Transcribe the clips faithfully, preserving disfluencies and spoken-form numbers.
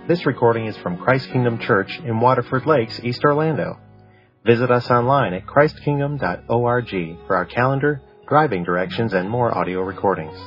This recording is from Christ Kingdom Church in Waterford Lakes, East Orlando. Visit us online at christ kingdom dot org for our calendar, driving directions, and more audio recordings.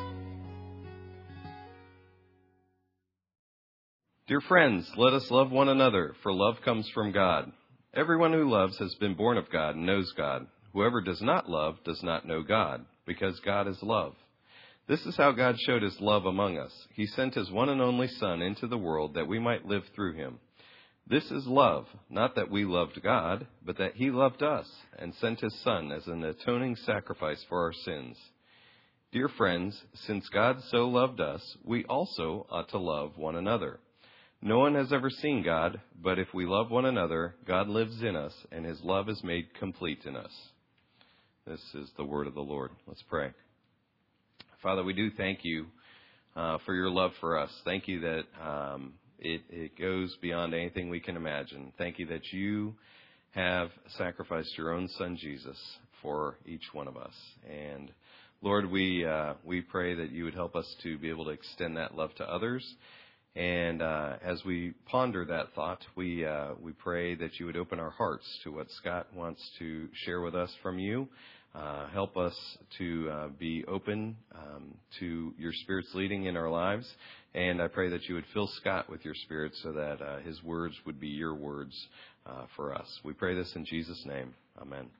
Dear friends, let us love one another, for love comes from God. Everyone who loves has been born of God and knows God. Whoever does not love does not know God, because God is love. This is how God showed his love among us. He sent his one and only Son into the world that we might live through him. This is love, not that we loved God, but that he loved us and sent his Son as an atoning sacrifice for our sins. Dear friends, since God so loved us, we also ought to love one another. No one has ever seen God, but if we love one another, God lives in us, and his love is made complete in us. This is the word of the Lord. Let's pray. Father, we do thank you uh, for your love for us. Thank you that um, it, it goes beyond anything we can imagine. Thank you that you have sacrificed your own Son, Jesus, for each one of us. And Lord, we uh, we pray that you would help us to be able to extend that love to others. And uh, as we ponder that thought, we uh, we pray that you would open our hearts to what Scott wants to share with us from you. Uh, help us to uh, be open um, to your Spirit's leading in our lives. And I pray that you would fill Scott with your Spirit so that uh, his words would be your words uh, for us. We pray this in Jesus' name. Amen.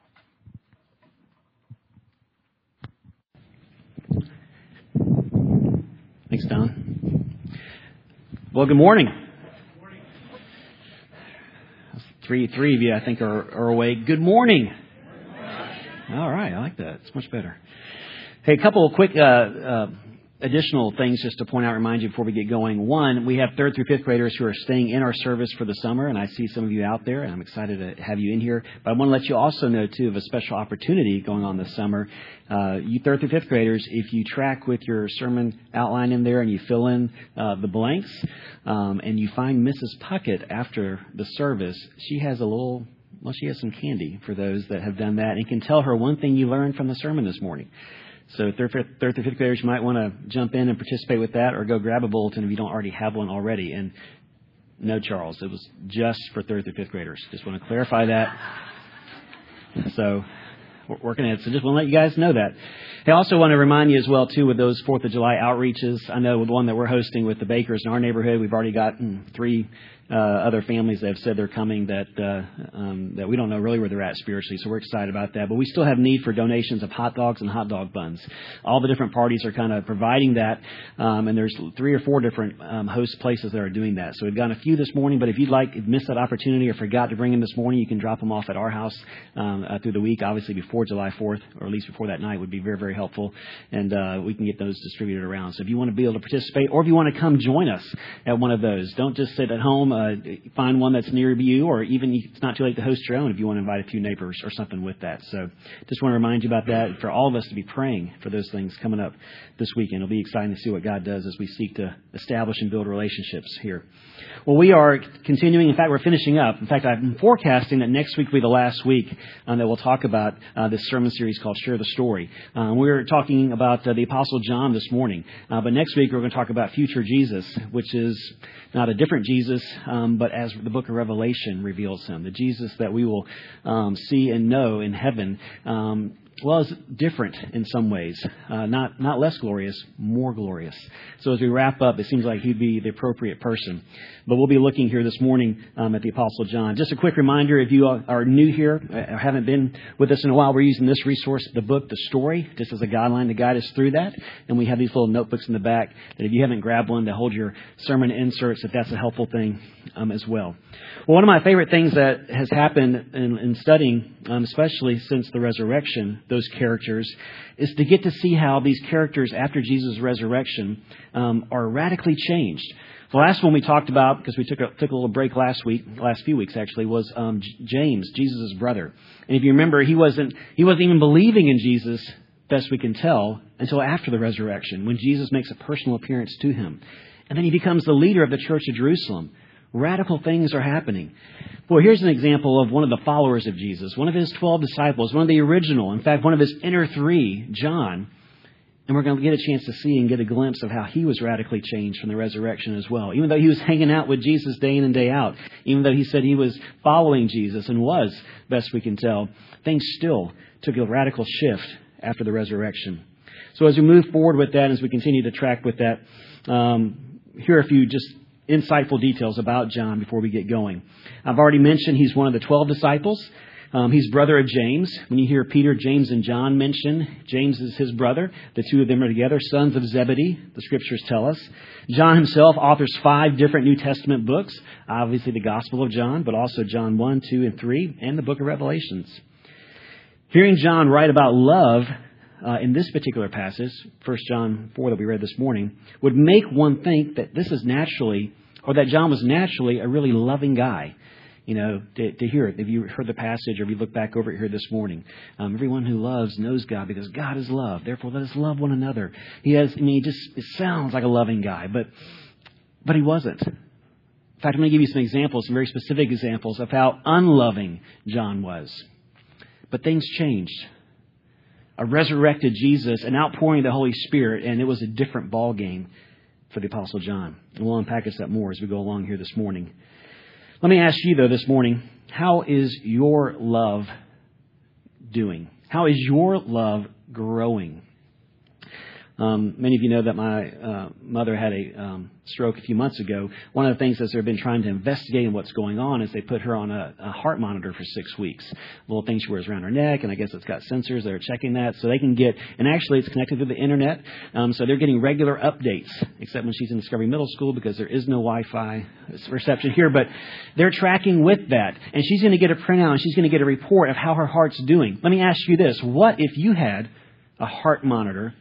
Thanks, Don. Well, good morning. Good morning. Three, three of you, I think, are, are awake. Good morning. All right, I like that. It's much better. Hey, a couple of quick uh, uh, additional things just to point out, remind you before we get going. One, we have third through fifth graders who are staying in our service for the summer, and I see some of you out there, and I'm excited to have you in here. But I want to let you also know, too, of a special opportunity going on this summer. Uh, you third through fifth graders, if you track with your sermon outline in there and you fill in uh, the blanks, um, and you find Missus Puckett after the service, she has a little... Well, she has some candy for those that have done that, and you can tell her one thing you learned from the sermon this morning. So third, fifth, third through fifth graders, you might want to jump in and participate with that, or go grab a bulletin if you don't already have one already. And no, Charles, it was just for third through fifth graders. Just want to clarify that. So we're working at it. So just want to let you guys know that. I also want to remind you as well, too, with those fourth of July outreaches. I know with the one that we're hosting with the Bakers in our neighborhood, we've already gotten three uh, other families that have said they're coming that uh, um, that we don't know really where they're at spiritually. So we're excited about that. But we still have need for donations of hot dogs and hot dog buns. All the different parties are kind of providing that. Um, and there's three or four different um, host places that are doing that. So we've gotten a few this morning. But if you'd like, if you missed that opportunity or forgot to bring them this morning, you can drop them off at our house um, uh, through the week, obviously before July fourth, or at least before that night would be very, very helpful. And uh, we can get those distributed around. So if you want to be able to participate, or if you want to come join us at one of those, don't just sit at home. Uh, find one that's near you, or even it's not too late to host your own if you want to invite a few neighbors or something with that. So just want to remind you about that, for all of us to be praying for those things coming up this weekend. It'll be exciting to see what God does as we seek to establish and build relationships here. Well, we are continuing. In fact, we're finishing up. In fact, I'm forecasting that next week will be the last week um, that we'll talk about uh, this sermon series called Share the Story. Um, we're talking about uh, the Apostle John this morning. Uh, but next week, we're going to talk about future Jesus, which is not a different Jesus, um, but as the book of Revelation reveals him, the Jesus that we will um, see and know in heaven. Um, well, is different in some ways, uh, not not less glorious, more glorious. So as we wrap up, it seems like he'd be the appropriate person. But we'll be looking here this morning um, at the Apostle John. Just a quick reminder, if you are new here or haven't been with us in a while, we're using this resource, the book, The Story, just as a guideline to guide us through that. And we have these little notebooks in the back that if you haven't grabbed one to hold your sermon inserts, if that's a helpful thing um, as well. Well, one of my favorite things that has happened in, in studying, um, especially since the resurrection, those characters, is to get to see how these characters after Jesus' resurrection um, are radically changed. The last one we talked about, because we took a, took a little break last week, last few weeks actually, was um, James, Jesus' brother. And if you remember, he wasn't he wasn't even believing in Jesus, best we can tell, until after the resurrection, when Jesus makes a personal appearance to him. And then he becomes the leader of the Church of Jerusalem. Radical things are happening. Well, here's an example of one of the followers of Jesus, one of his twelve disciples, one of the original, in fact, one of his inner three, John. And we're going to get a chance to see and get a glimpse of how he was radically changed from the resurrection as well. Even though he was hanging out with Jesus day in and day out, even though he said he was following Jesus and was, best we can tell, things still took a radical shift after the resurrection. So as we move forward with that, as we continue to track with that, um, here are a few just insightful details about John before we get going. I've already mentioned he's one of the twelve disciples. Um, he's brother of James. When you hear Peter, James, and John mentioned, James is his brother. The two of them are together, sons of Zebedee, the Scriptures tell us. John himself authors five different New Testament books. Obviously the Gospel of John, but also John one, two, and three, and the book of Revelations. Hearing John write about love uh, in this particular passage, First John four that we read this morning, would make one think that this is naturally, or that John was naturally a really loving guy. You know, to, to hear it. If you heard the passage or if you look back over it here this morning, um, everyone who loves knows God because God is love. Therefore, let us love one another. He has, I mean, he just, it sounds like a loving guy, but, but he wasn't. In fact, I'm going to give you some examples, some very specific examples of how unloving John was. But things changed. A resurrected Jesus, an outpouring of the Holy Spirit, and it was a different ball game for the Apostle John. And we'll unpack that more as we go along here this morning. Let me ask you, though, this morning, how is your love doing? How is your love growing? Um, many of you know that my uh, mother had a um, stroke a few months ago. One of the things that they've been trying to investigate in what's going on is they put her on a, a heart monitor for six weeks. Little thing she wears around her neck, and I guess it's got sensors that are checking that. So they can get, and actually it's connected to the internet, um, so they're getting regular updates, except when she's in Discovery Middle School because there is no Wi-Fi reception here. But they're tracking with that, and she's going to get a printout, and she's going to get a report of how her heart's doing. Let me ask you this. What if you had a heart monitor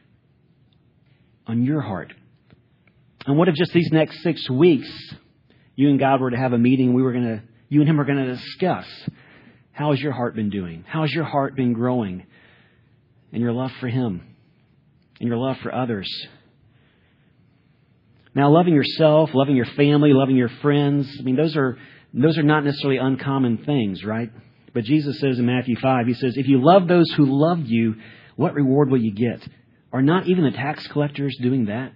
on your heart? And what if just these next six weeks, you and God were to have a meeting, we were going to, you and Him were going to discuss, how has your heart been doing? How has your heart been growing? And your love for Him, and your love for others. Now, loving yourself, loving your family, loving your friends, I mean, those are, those are not necessarily uncommon things, right? But Jesus says in Matthew five, He says, if you love those who love you, what reward will you get? Are not even the tax collectors doing that?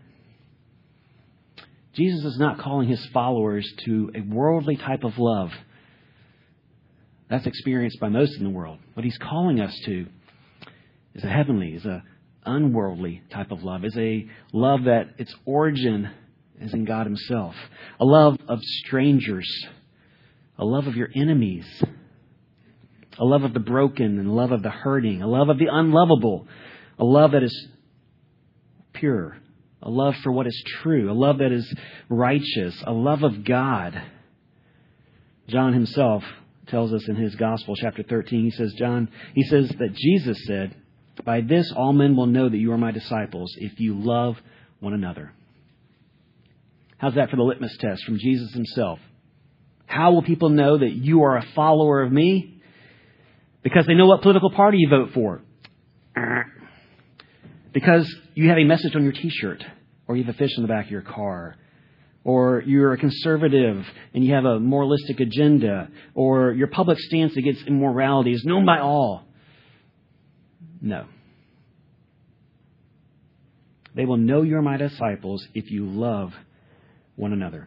Jesus is not calling His followers to a worldly type of love. That's experienced by most in the world. What He's calling us to is a heavenly, is a unworldly type of love. Is a love that its origin is in God Himself. A love of strangers. A love of your enemies. A love of the broken and a love of the hurting. A love of the unlovable. A love that is pure, a love for what is true, a love that is righteous, a love of God. John himself tells us in his Gospel, chapter thirteen, he says, John, he says that Jesus said, by this all men will know that you are my disciples if you love one another. How's that for the litmus test from Jesus Himself? How will people know that you are a follower of me? Because they know what political party you vote for. Because you have a message on your T-shirt, or you have a fish in the back of your car, or you're a conservative and you have a moralistic agenda, or your public stance against immorality is known by all. No. They will know you're my disciples if you love one another.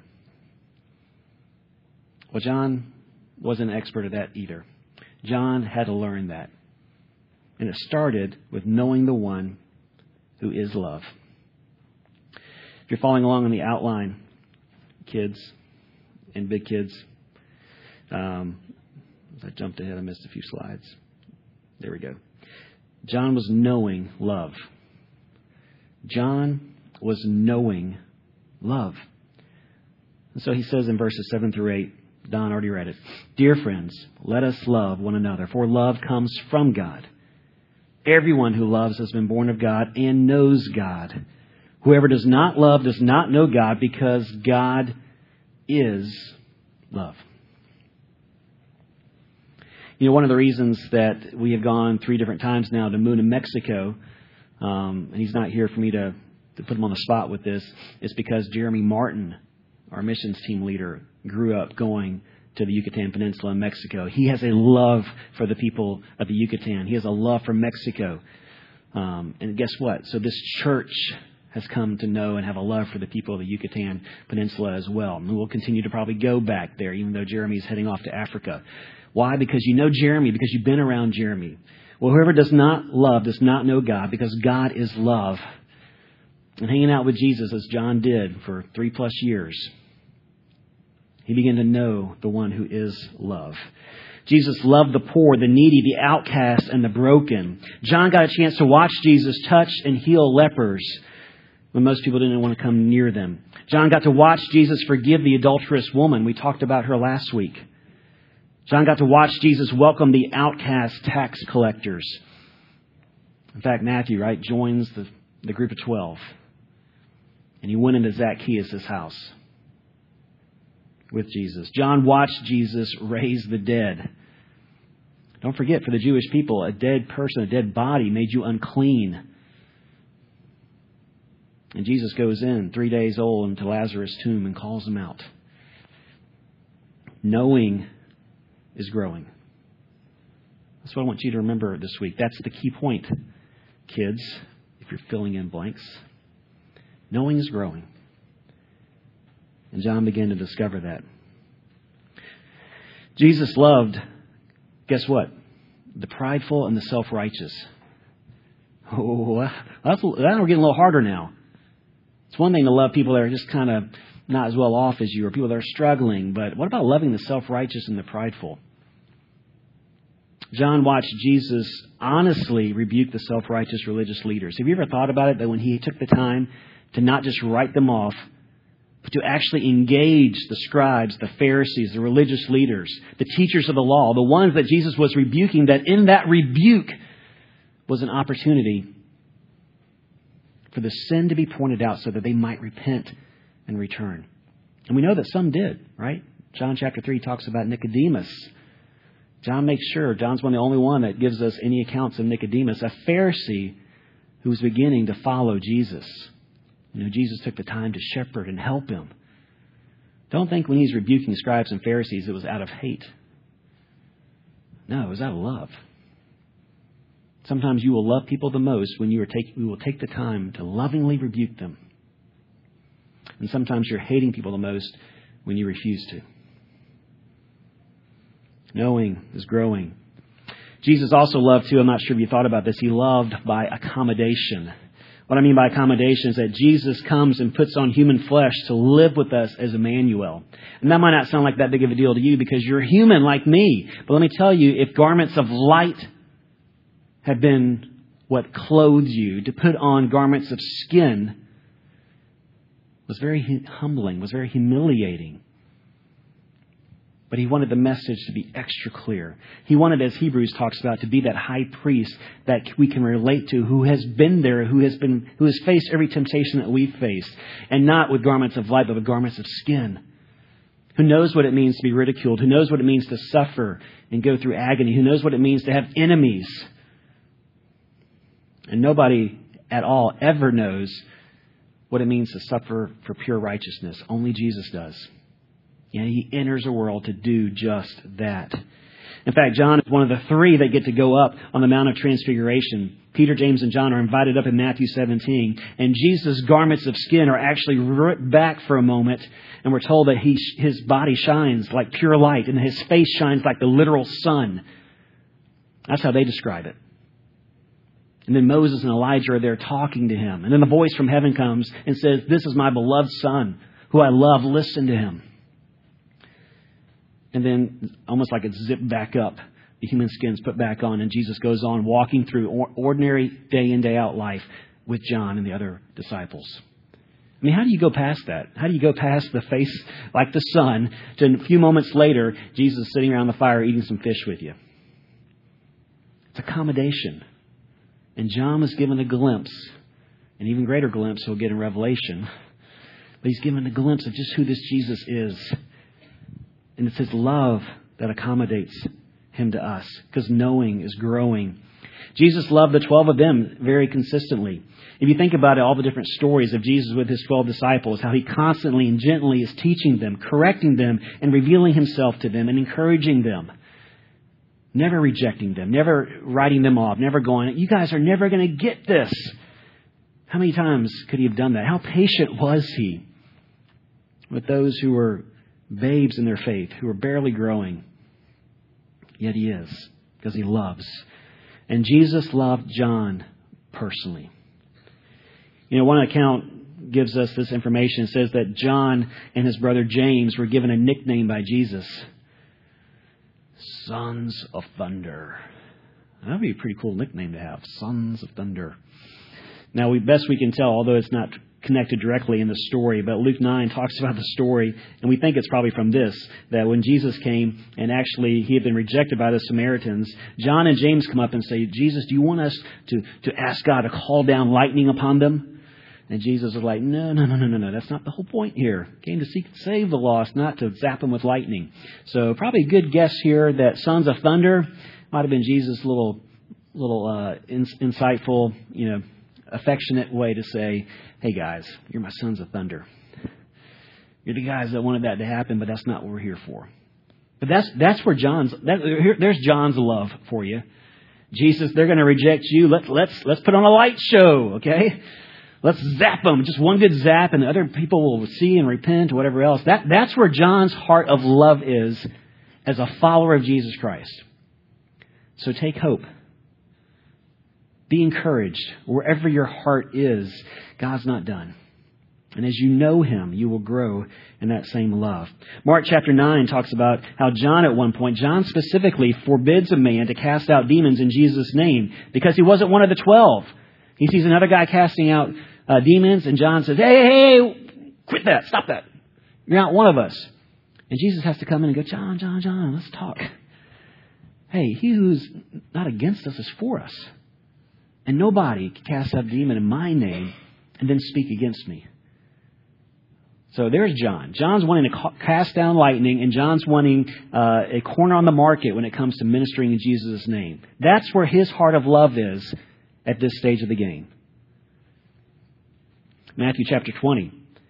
Well, John wasn't an expert at that either. John had to learn that. And it started with knowing the one who is love. If you're following along on the outline, kids and big kids, um, I jumped ahead, I missed a few slides. There we go. John was knowing love. John was knowing love. And so he says in verses seven through eight, Don already read it. Dear friends, let us love one another, for love comes from God. Everyone who loves has been born of God and knows God. Whoever does not love does not know God, because God is love. You know, one of the reasons that we have gone three different times now to Moon in Mexico, um, and he's not here for me to, to put him on the spot with this, is because Jeremy Martin, our missions team leader, grew up going to the Yucatan Peninsula in Mexico. He has a love for the people of the Yucatan. He has a love for Mexico. Um, and guess what? So this church has come to know and have a love for the people of the Yucatan Peninsula as well. And we'll continue to probably go back there, even though Jeremy's heading off to Africa. Why? Because you know Jeremy, because you've been around Jeremy. Well, whoever does not love does not know God, because God is love. And hanging out with Jesus, as John did for three plus years, he began to know the one who is love. Jesus loved the poor, the needy, the outcast, and the broken. John got a chance to watch Jesus touch and heal lepers when most people didn't want to come near them. John got to watch Jesus forgive the adulterous woman. We talked about her last week. John got to watch Jesus welcome the outcast tax collectors. In fact, Matthew, right, joins the, the group of twelve. And he went into Zacchaeus' house with Jesus. John watched Jesus raise the dead. Don't forget, for the Jewish people, a dead person, a dead body made you unclean. And Jesus goes in, three days old, into Lazarus' tomb and calls him out. Knowing is growing. That's what I want you to remember this week. That's the key point, kids, if you're filling in blanks. Knowing is growing. And John began to discover that. Jesus loved, guess what? The prideful and the self-righteous. Oh, that's, that'll get a little harder now. It's one thing to love people that are just kind of not as well off as you, or people that are struggling. But what about loving the self-righteous and the prideful? John watched Jesus honestly rebuke the self-righteous religious leaders. Have you ever thought about it, that when he took the time to not just write them off, but to actually engage the scribes, the Pharisees, the religious leaders, the teachers of the law, the ones that Jesus was rebuking, that in that rebuke was an opportunity for the sin to be pointed out so that they might repent and return. And we know that some did, right? John chapter three talks about Nicodemus. John makes sure, John's one of the only one that gives us any accounts of Nicodemus, a Pharisee who was beginning to follow Jesus. You know, Jesus took the time to shepherd and help him. Don't think when he's rebuking scribes and Pharisees it was out of hate. No, it was out of love. Sometimes you will love people the most when you are take, you will take the time to lovingly rebuke them. And sometimes you're hating people the most when you refuse to. Knowing is growing. Jesus also loved too, I'm not sure if you thought about this, he loved by accommodation. What I mean by accommodation is that Jesus comes and puts on human flesh to live with us as Emmanuel. And that might not sound like that big of a deal to you because you're human like me. But let me tell you, if garments of light have been what clothed you, to put on garments of skin was very humbling, was very humiliating. But he wanted the message to be extra clear. He wanted, as Hebrews talks about, to be that high priest that we can relate to, who has been there, who has been, who has faced every temptation that we've faced, and not with garments of light, but with garments of skin. Who knows what it means to be ridiculed? Who knows what it means to suffer and go through agony? Who knows what it means to have enemies? And nobody at all ever knows what it means to suffer for pure righteousness. Only Jesus does. And he enters a world to do just that. In fact, John is one of the three that get to go up on the Mount of Transfiguration. Peter, James, and John are invited up in Matthew seventeen. And Jesus' garments of skin are actually ripped back for a moment. And we're told that he, his body shines like pure light. And his face shines like the literal sun. That's how they describe it. And then Moses and Elijah are there talking to him. And then the voice from heaven comes and says, "This is my beloved Son, who I love. Listen to him." And then, almost like it's zipped back up, the human skin's put back on, and Jesus goes on walking through ordinary day in, day out life with John and the other disciples. I mean, how do you go past that? How do you go past the face like the sun to a few moments later, Jesus sitting around the fire eating some fish with you? It's accommodation. And John was given a glimpse, an even greater glimpse he'll get in Revelation. But he's given a glimpse of just who this Jesus is. And it's his love that accommodates him to us, because knowing is growing. Jesus loved the twelve of them very consistently. If you think about it, all the different stories of Jesus with his twelve disciples, how he constantly and gently is teaching them, correcting them, and revealing himself to them and encouraging them. Never rejecting them, never writing them off, never going, you guys are never going to get this. How many times could he have done that? How patient was he with those who were babes in their faith, who were barely growing? Yet he is, because he loves. And Jesus loved John personally. You know, one account gives us this information. It says that John and his brother James were given a nickname by Jesus. Sons of Thunder. That would be a pretty cool nickname to have. Sons of Thunder. Now, we best we can tell, although it's not connected directly in the story, but Luke nine talks about the story, and we think it's probably from this, that when Jesus came and actually he had been rejected by the Samaritans, John and James come up and say, Jesus, do you want us to, to ask God to call down lightning upon them? And Jesus was like, no, no, no, no, no, no. That's not the whole point here. Came to seek and save the lost, not to zap them with lightning. So probably a good guess here that Sons of Thunder might have been Jesus' little, little uh, in, insightful, you know, affectionate way to say, hey guys, you're my sons of thunder. You're the guys that wanted that to happen, but that's not what we're here for. But that's that's where John's. That, here, there's John's love for you. Jesus, they're going to reject you. Let's let's let's put on a light show, okay? Let's zap them. Just one good zap, and other people will see and repent or whatever else. That that's where John's heart of love is as a follower of Jesus Christ. So take hope. Be encouraged. Wherever your heart is, God's not done. And as you know Him, you will grow in that same love. Mark chapter nine talks about how John at one point, John specifically forbids a man to cast out demons in Jesus' name because he wasn't one of the twelve. He sees another guy casting out uh, demons, and John says, hey, hey, hey, quit that, stop that. You're not one of us. And Jesus has to come in and go, John, John, John, let's talk. Hey, he who's not against us is for us. And nobody can cast out a demon in my name and then speak against me. So there's John. John's wanting to cast down lightning, and John's wanting uh, a corner on the market when it comes to ministering in Jesus' name. That's where his heart of love is at this stage of the game. Matthew chapter twenty.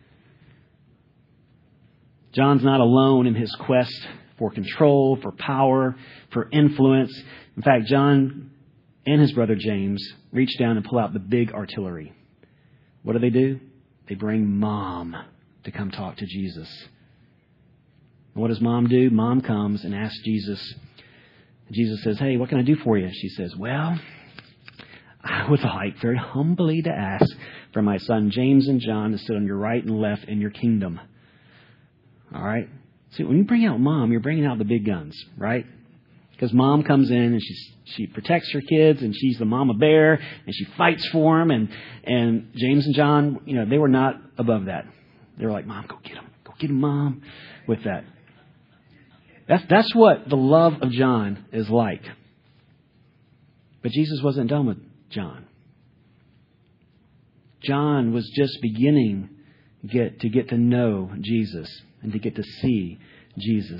John's not alone in his quest for control, for power, for influence. In fact, John and his brother James reach down and pull out the big artillery. What do they do? They bring Mom to come talk to Jesus. And what does Mom do? Mom comes and asks Jesus. Jesus says, hey, what can I do for you? She says, well, I would like very humbly to ask for my son James and John to sit on your right and left in your kingdom. All right? See, when you bring out Mom, you're bringing out the big guns, right? Because Mom comes in and she she protects her kids, and she's the mama bear, and she fights for them. And, and James and John, you know, they were not above that. They were like, Mom, go get him. Go get him, Mom, with that. That's, that's what the love of John is like. But Jesus wasn't done with John. John was just beginning get to get to know Jesus and to get to see Jesus.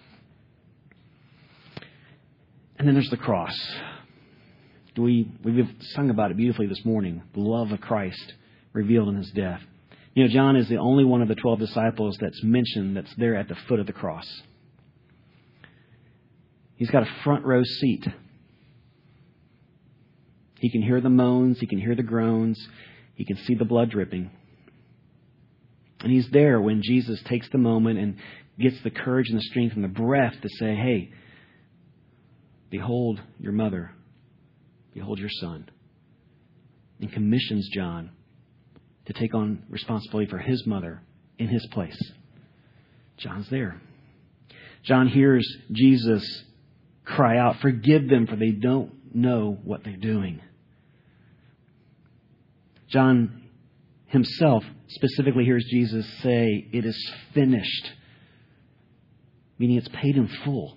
And then there's the cross. We, we've sung about it beautifully this morning. The love of Christ revealed in His death. You know, John is the only one of the twelve disciples that's mentioned that's there at the foot of the cross. He's got a front row seat. He can hear the moans. He can hear the groans. He can see the blood dripping. And he's there when Jesus takes the moment and gets the courage and the strength and the breath to say, hey, behold your mother. Behold your son. And commissions John to take on responsibility for his mother in his place. John's there. John hears Jesus cry out, forgive them, for they don't know what they're doing. John himself specifically hears Jesus say, it is finished, meaning it's paid in full.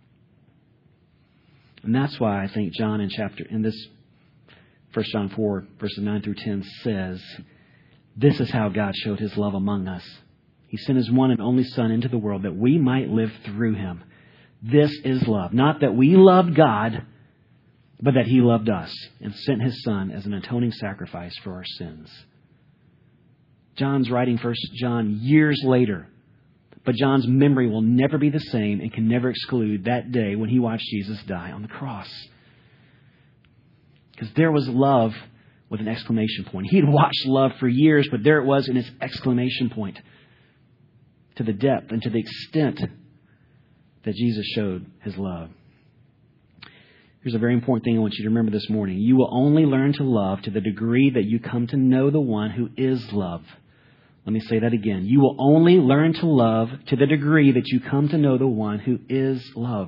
And that's why I think John in chapter in this First John four, verses nine through ten says, this is how God showed His love among us. He sent His one and only Son into the world that we might live through Him. This is love. Not that we loved God, but that He loved us and sent His Son as an atoning sacrifice for our sins. John's writing First John years later, But John's memory will never be the same and can never exclude that day when he watched Jesus die on the cross. Because there was love with an exclamation point. He had watched love for years, but there it was in its exclamation point. To the depth and to the extent that Jesus showed his love. Here's a very important thing I want you to remember this morning. You will only learn to love to the degree that you come to know the one who is love. Let me say that again. You will only learn to love to the degree that you come to know the one who is love.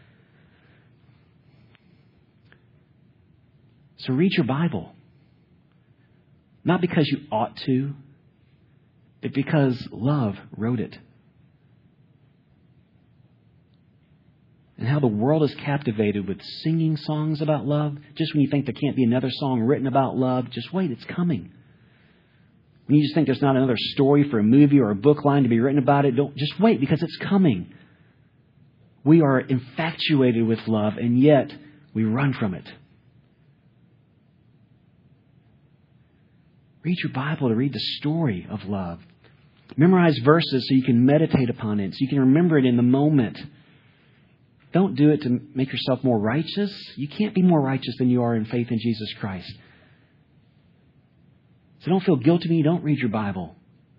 So read your Bible. Not because you ought to, but because love wrote it. And how the world is captivated with singing songs about love. Just when you think there can't be another song written about love, just wait, it's coming. When you just think there's not another story for a movie or a book line to be written about it, don't just wait, because it's coming. We are infatuated with love, and yet we run from it. Read your Bible to read the story of love. Memorize verses so you can meditate upon it, so you can remember it in the moment. Don't do it to make yourself more righteous. You can't be more righteous than you are in faith in Jesus Christ. So don't feel guilty when you don't read your Bible.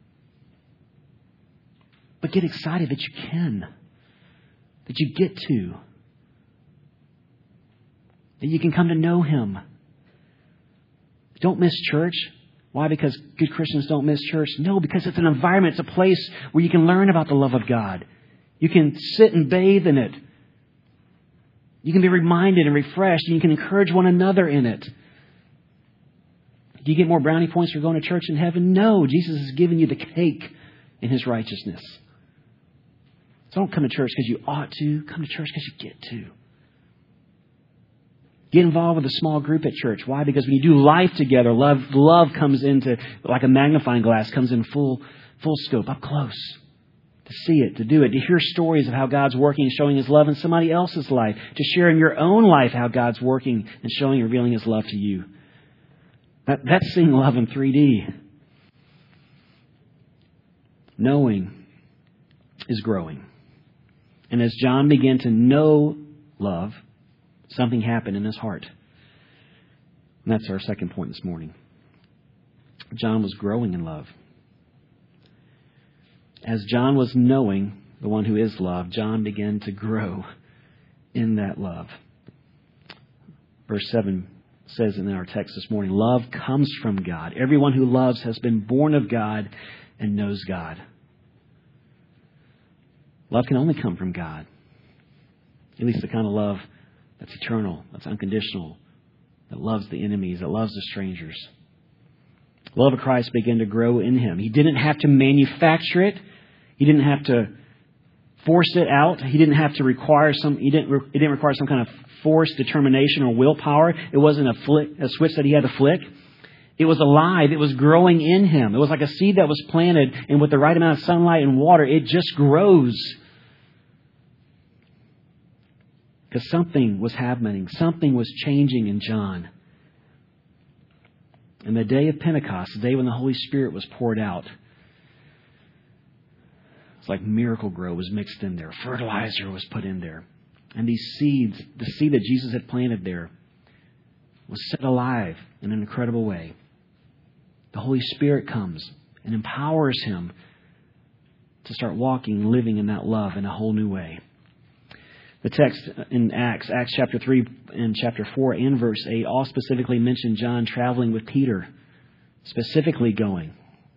But get excited that you can. That you get to. That you can come to know Him. Don't miss church. Why? Because good Christians don't miss church? No, because it's an environment. It's a place where you can learn about the love of God. You can sit and bathe in it. You can be reminded and refreshed, and you can encourage one another in it. Do you get more brownie points for going to church in heaven? No. Jesus has given you the cake in His righteousness. So don't come to church because you ought to. Come to church because you get to. Get involved with a small group at church. Why? Because when you do life together, love love comes into, like a magnifying glass, comes in full full scope, up close. To see it, to do it, to hear stories of how God's working and showing His love in somebody else's life. To share in your own life how God's working and showing and revealing His love to you. That, that's seeing love in three D. Knowing is growing. And as John began to know love, something happened in his heart. And that's our second point this morning. John was growing in love. As John was knowing the one who is love, John began to grow in that love. Verse seven says in our text this morning, love comes from God. Everyone who loves has been born of God and knows God. Love can only come from God. At least the kind of love that's eternal, that's unconditional, that loves the enemies, that loves the strangers. The love of Christ began to grow in him. He didn't have to manufacture it. He didn't have to force it out. He didn't have to require some. He didn't. It didn't require some kind of force, determination, or willpower. It wasn't a flick, a switch that he had to flick. It was alive. It was growing in him. It was like a seed that was planted, and with the right amount of sunlight and water, it just grows. Because something was happening. Something was changing in John. And the day of Pentecost, the day when the Holy Spirit was poured out, it's like Miracle-Gro was mixed in there. Fertilizer was put in there. And these seeds, the seed that Jesus had planted there, was set alive in an incredible way. The Holy Spirit comes and empowers him to start walking, living in that love in a whole new way. The text in Acts, Acts chapter three and chapter four and verse eight, all specifically mention John traveling with Peter, specifically going.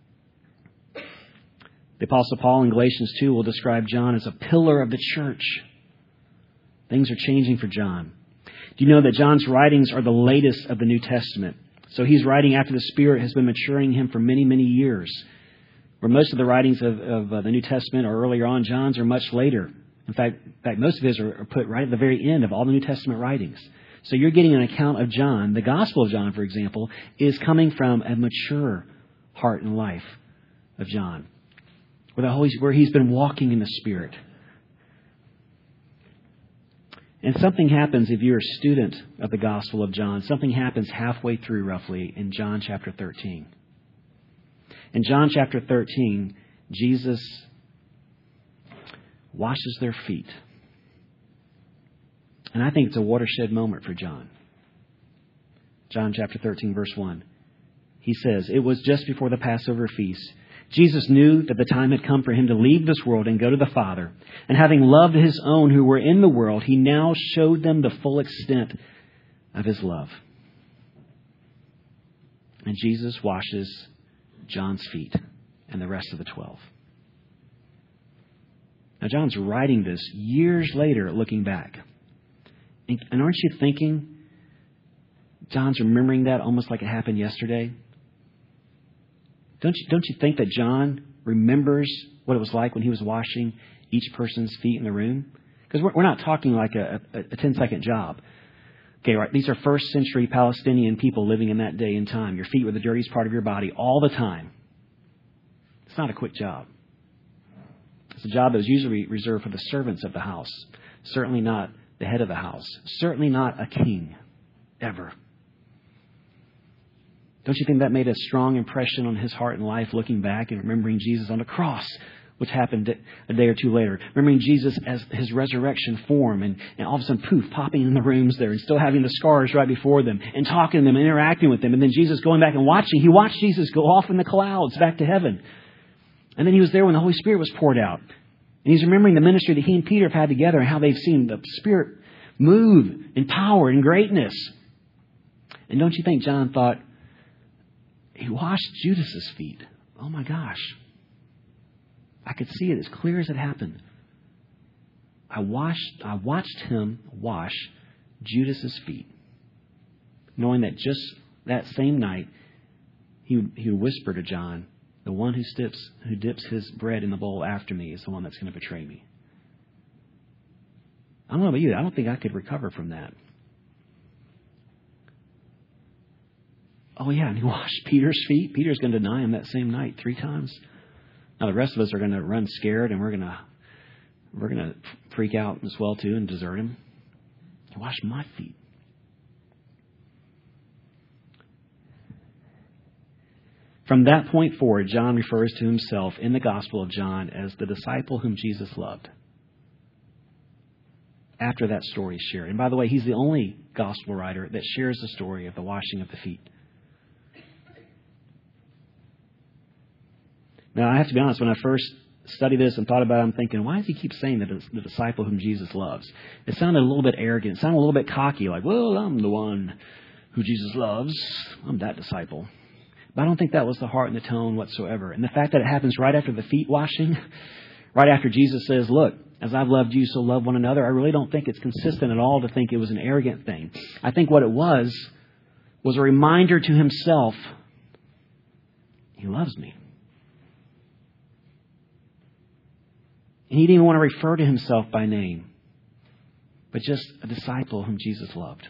The Apostle Paul in Galatians two will describe John as a pillar of the church. Things are changing for John. Do you know that John's writings are the latest of the New Testament? So he's writing after the Spirit has been maturing him for many, many years. Where most of the writings of, of uh, the New Testament are earlier on, John's are much later. In fact, in fact, most of his are, are put right at the very end of all the New Testament writings. So you're getting an account of John. The Gospel of John, for example, is coming from a mature heart and life of John, where the Holy, where he's been walking in the Spirit. And something happens if you're a student of the Gospel of John. Something happens halfway through, roughly, in John chapter thirteen. In John chapter thirteen, Jesus washes their feet. And I think it's a watershed moment for John. John chapter thirteen, verse one. He says, "It was just before the Passover feast. Jesus knew that the time had come for him to leave this world and go to the Father. And having loved his own who were in the world, he now showed them the full extent of his love." And Jesus washes John's feet and the rest of the twelve. Now, John's writing this years later, looking back. And aren't you thinking John's remembering that almost like it happened yesterday? Don't you, don't you think that John remembers what it was like when he was washing each person's feet in the room? Because we're, we're not talking like a, a, a ten-second job. Okay, right? These are first century Palestinian people living in that day and time. Your feet were the dirtiest part of your body all the time. It's not a quick job. It's a job that was usually reserved for the servants of the house. Certainly not the head of the house. Certainly not a king, ever. Don't you think that made a strong impression on his heart and life, looking back and remembering Jesus on the cross, which happened a day or two later? Remembering Jesus as his resurrection form, and, and all of a sudden, poof, popping in the rooms there and still having the scars right before them and talking to them and interacting with them. And then Jesus going back and watching. He watched Jesus go off in the clouds back to heaven. And then he was there when the Holy Spirit was poured out. And he's remembering the ministry that he and Peter have had together and how they've seen the Spirit move in power and greatness. And don't you think John thought, he washed Judas's feet? Oh my gosh. I could see it as clear as it happened. I washed, I watched him wash Judas's feet, knowing that just that same night, he would, he would whisper to John, "The one who dips, who dips his bread in the bowl after me is the one that's going to betray me." I don't know about you. I don't think I could recover from that. Oh, yeah, and he washed Peter's feet. Peter's going to deny him that same night three times. Now, the rest of us are going to run scared, and we're going to we're going to freak out as well, too, and desert him. He washed my feet. From that point forward, John refers to himself in the Gospel of John as the disciple whom Jesus loved. After that story is shared. And by the way, he's the only Gospel writer that shares the story of the washing of the feet. Now, I have to be honest, when I first studied this and thought about it, I'm thinking, why does he keep saying that it's the disciple whom Jesus loves? It sounded a little bit arrogant. It sounded a little bit cocky, like, well, I'm the one who Jesus loves. I'm that disciple. But I don't think that was the heart and the tone whatsoever. And the fact that it happens right after the feet washing, right after Jesus says, look, as I've loved you, so love one another, I really don't think it's consistent at all to think it was an arrogant thing. I think what it was, was a reminder to himself, he loves me. And he didn't even want to refer to himself by name, but just a disciple whom Jesus loved.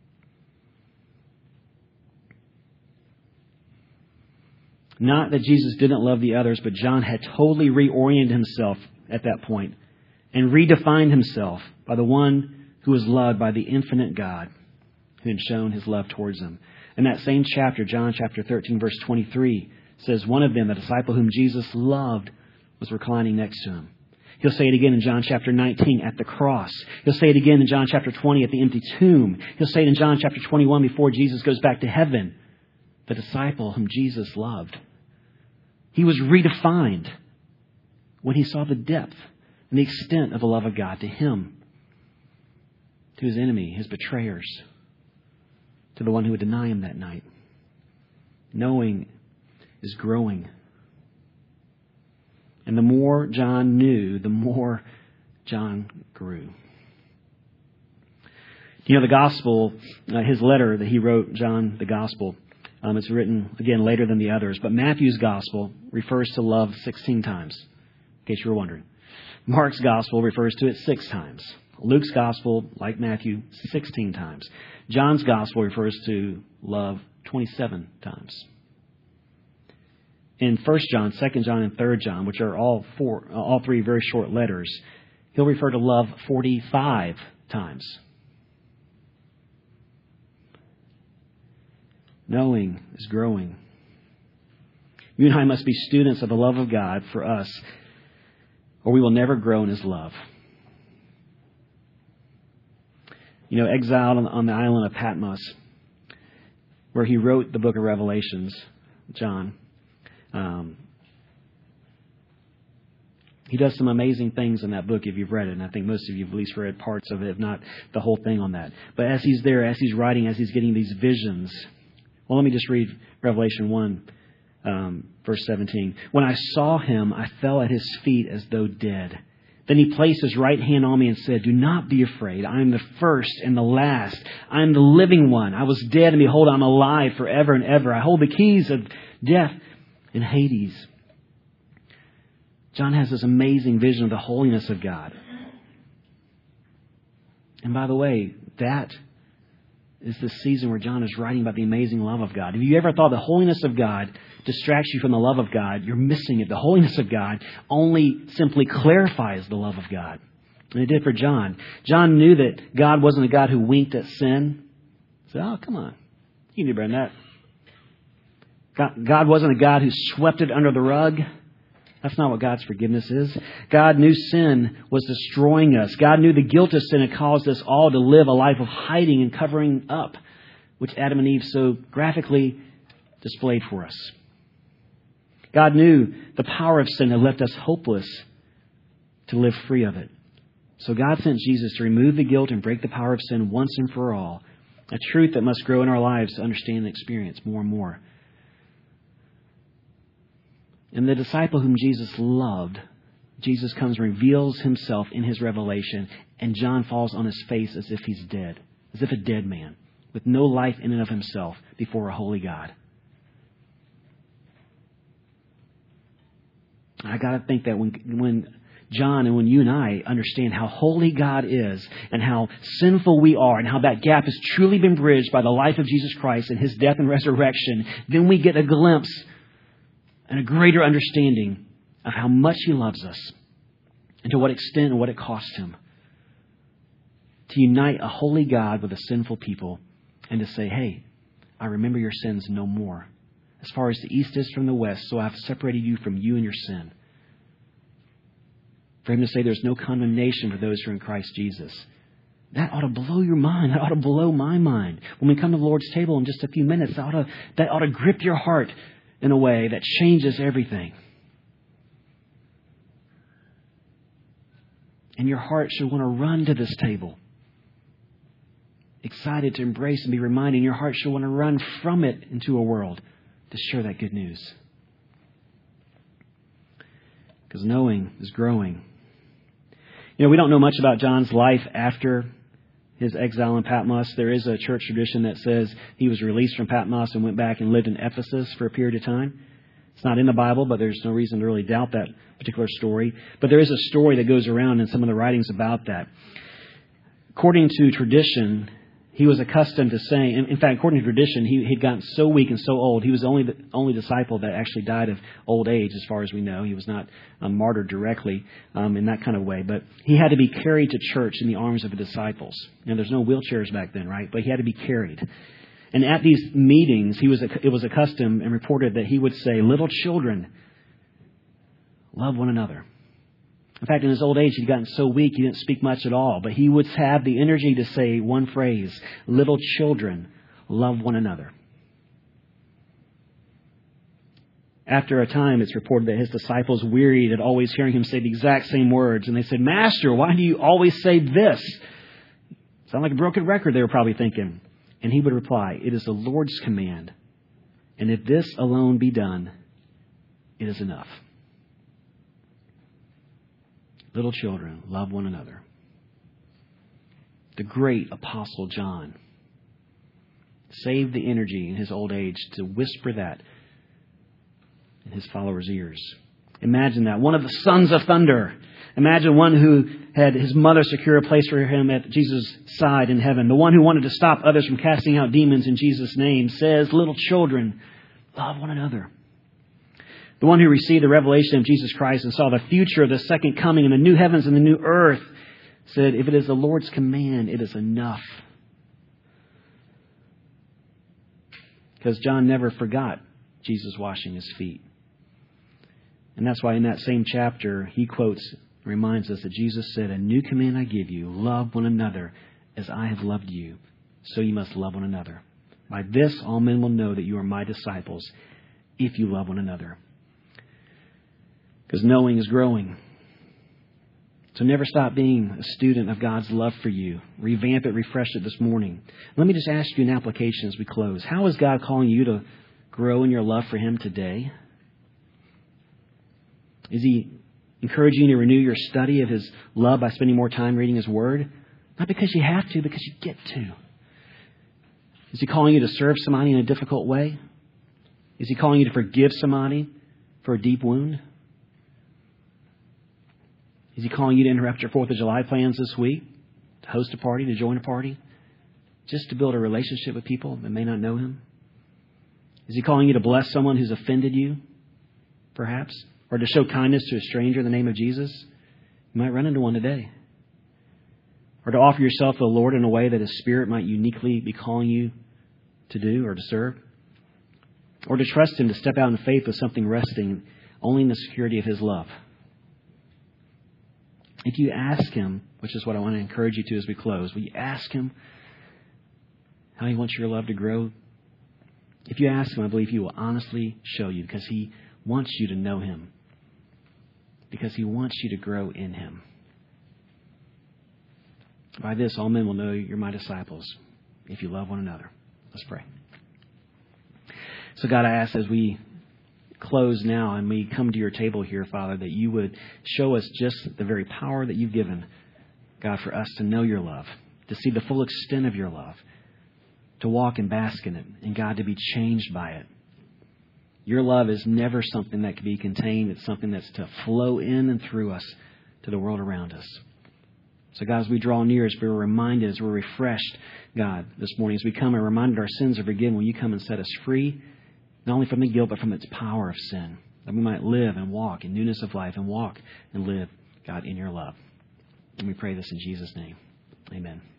Not that Jesus didn't love the others, but John had totally reoriented himself at that point and redefined himself by the one who was loved by the infinite God who had shown his love towards him. In that same chapter, John chapter thirteen, verse twenty-three, says, one of them, the disciple whom Jesus loved, was reclining next to him. He'll say it again in John chapter nineteen at the cross. He'll say it again in John chapter twenty at the empty tomb. He'll say it in John chapter twenty-one before Jesus goes back to heaven. The disciple whom Jesus loved. He was redefined when he saw the depth and the extent of the love of God to him, to his enemy, his betrayers, to the one who would deny him that night. Knowing is growing. And the more John knew, the more John grew. You know, the gospel, uh, his letter that he wrote, John, the gospel, um, it's written, again, later than the others. But Matthew's gospel refers to love sixteen times, in case you were wondering. Mark's gospel refers to it six times. Luke's gospel, like Matthew, sixteen times. John's gospel refers to love twenty-seven times. In First John, Second John, and Third John, which are all four, all three very short letters, he'll refer to love forty-five times. Knowing is growing. You and I must be students of the love of God for us, or we will never grow in His love. You know, exiled on, on the island of Patmos, where he wrote the book of Revelations, John, um, he does some amazing things in that book if you've read it, and I think most of you have at least read parts of it, if not the whole thing on that. But as he's there, as he's writing, as he's getting these visions, well, let me just read Revelation one, um, verse seventeen. When I saw him, I fell at his feet as though dead. Then he placed his right hand on me and said, do not be afraid. I am the first and the last. I am the living one. I was dead, and behold, I am alive forever and ever. I hold the keys of death and Hades. John has this amazing vision of the holiness of God. And by the way, that is the season where John is writing about the amazing love of God. If you ever thought the holiness of God distracts you from the love of God, you're missing it. The holiness of God only simply clarifies the love of God. And it did for John. John knew that God wasn't a God who winked at sin. He said, oh, come on. You can do better than that. God wasn't a God who swept it under the rug. That's not what God's forgiveness is. God knew sin was destroying us. God knew the guilt of sin had caused us all to live a life of hiding and covering up, which Adam and Eve so graphically displayed for us. God knew the power of sin had left us hopeless to live free of it. So God sent Jesus to remove the guilt and break the power of sin once and for all, a truth that must grow in our lives to understand and experience more and more. And the disciple whom Jesus loved, Jesus comes and reveals himself in his revelation, and John falls on his face as if he's dead, as if a dead man, with no life in and of himself before a holy God. I got to think that when when John and when you and I understand how holy God is and how sinful we are and how that gap has truly been bridged by the life of Jesus Christ and His death and resurrection, then we get a glimpse and a greater understanding of how much He loves us and to what extent and what it cost Him to unite a holy God with a sinful people and to say, hey, I remember your sins no more. As far as the east is from the west, so I've separated you from you and your sin. For Him to say there's no condemnation for those who are in Christ Jesus. That ought to blow your mind. That ought to blow my mind. When we come to the Lord's table in just a few minutes, that ought to, that ought to grip your heart in a way that changes everything. And your heart should want to run to this table, excited to embrace and be reminded. Your heart should want to run from it into a world to share that good news. Because knowing is growing. You know, we don't know much about John's life after his exile in Patmos. There is a church tradition that says he was released from Patmos and went back and lived in Ephesus for a period of time. It's not in the Bible, but there's no reason to really doubt that particular story. But there is a story that goes around in some of the writings about that. According to tradition, he was accustomed to saying, in, in fact, according to tradition, he had gotten so weak and so old, he was the only, the only disciple that actually died of old age, as far as we know. He was not um, martyred directly um, in that kind of way. But he had to be carried to church in the arms of the disciples. Now, there's no wheelchairs back then, right? But he had to be carried. And at these meetings, he was it was accustomed and reported that he would say, little children, love one another. In fact, in his old age, he'd gotten so weak, he didn't speak much at all. But he would have the energy to say one phrase, little children, love one another. After a time, it's reported that his disciples wearied at always hearing him say the exact same words. And they said, Master, why do you always say this? Sound like a broken record, they were probably thinking. And he would reply, it is the Lord's command. And if this alone be done, it is enough. Little children, love one another. The great Apostle John saved the energy in his old age to whisper that in his followers' ears. Imagine that. One of the sons of thunder. Imagine one who had his mother secure a place for him at Jesus' side in heaven. The one who wanted to stop others from casting out demons in Jesus' name says, little children, love one another. The one who received the revelation of Jesus Christ and saw the future of the second coming and the new heavens and the new earth said, if it is the Lord's command, it is enough. Because John never forgot Jesus washing his feet. And that's why in that same chapter, he quotes reminds us that Jesus said, "A new command I give you, love one another as I have loved you. So you must love one another. By this all men will know that you are my disciples, if you love one another." Because knowing is growing. So never stop being a student of God's love for you. Revamp it, refresh it this morning. Let me just ask you an application as we close. How is God calling you to grow in your love for Him today? Is He encouraging you to renew your study of His love by spending more time reading His Word? Not because you have to, because you get to. Is He calling you to serve somebody in a difficult way? Is He calling you to forgive somebody for a deep wound? Is He calling you to interrupt your fourth of July plans this week? To host a party, to join a party? Just to build a relationship with people that may not know Him? Is He calling you to bless someone who's offended you, perhaps? Or to show kindness to a stranger in the name of Jesus? You might run into one today. Or to offer yourself to the Lord in a way that His Spirit might uniquely be calling you to do or to serve? Or to trust Him to step out in faith with something resting only in the security of His love? If you ask Him, which is what I want to encourage you to as we close, will you ask Him how He wants your love to grow? If you ask Him, I believe He will honestly show you, because He wants you to know Him. Because He wants you to grow in Him. By this, all men will know you're my disciples, if you love one another. Let's pray. So God, I ask as we close now and we come to your table here, Father, that you would show us just the very power that you've given, God, for us to know your love, to see the full extent of your love, to walk and bask in it, and God, to be changed by it. Your love is never something that can be contained. It's something that's to flow in and through us to the world around us. So, God, as we draw near, as we're reminded, as we're refreshed, God, this morning, as we come and reminded our sins are forgiven, will you come and set us free, not only from the guilt, but from its power of sin, that we might live and walk in newness of life and walk and live, God, in your love. And we pray this in Jesus' name. Amen.